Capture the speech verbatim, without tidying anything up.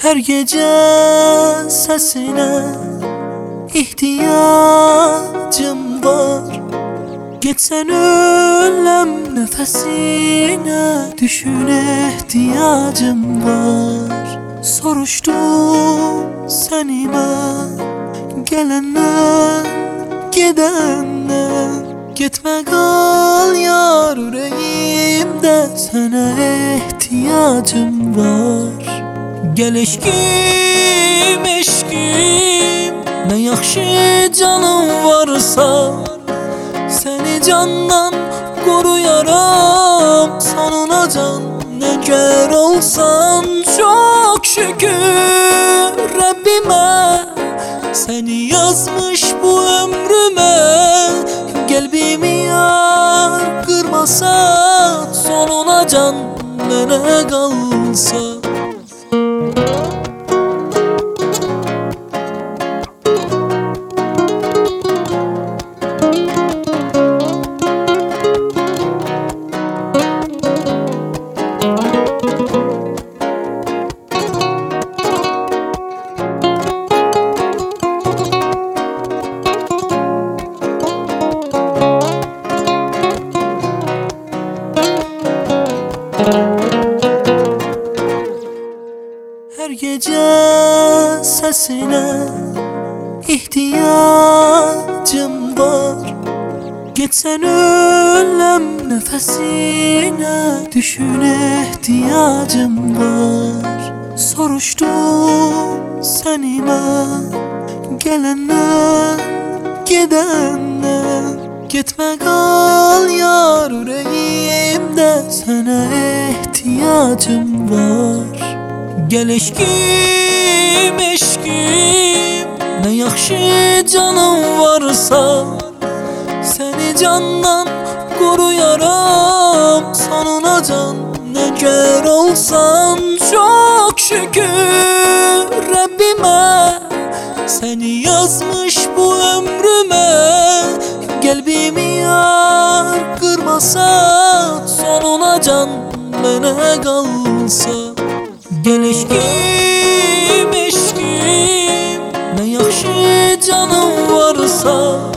Her gece sesine ihtiyacım var. Geçsen ölüm nefesine, düşün ihtiyacım var. Soruştum seni ben, gelenden gidenden. Gitme kal yar yüreğimde, sana ihtiyacım var. Gel eşkim eşkim, ne yaxşı canım varsa, seni candan koruyaram. Sonuna can neger olsan, çok şükür Rabbime. Seni yazmış bu ömrüme, kalbimi yar kırmasa, sonuna can mene kalsa. Her gece sesine ihtiyacım var. Geçsen ölüm nefesine, düşün ihtiyacım var. Soruştum seni ben, gelenden gidenden. Gitme kal yar yüreğimde, sana ihtiyacım var. Gel eşkim eşkim, ne yaxşı canım varsa, seni candan koruyaram. Sonuna can neger olsan, çok şükür Rabbime. Seni yazmış bu ömrüme, kalbimi yar kırmasa, sonuna can mene kalsa. Gel eşkim eşkim, ne yaxşı canım varsa,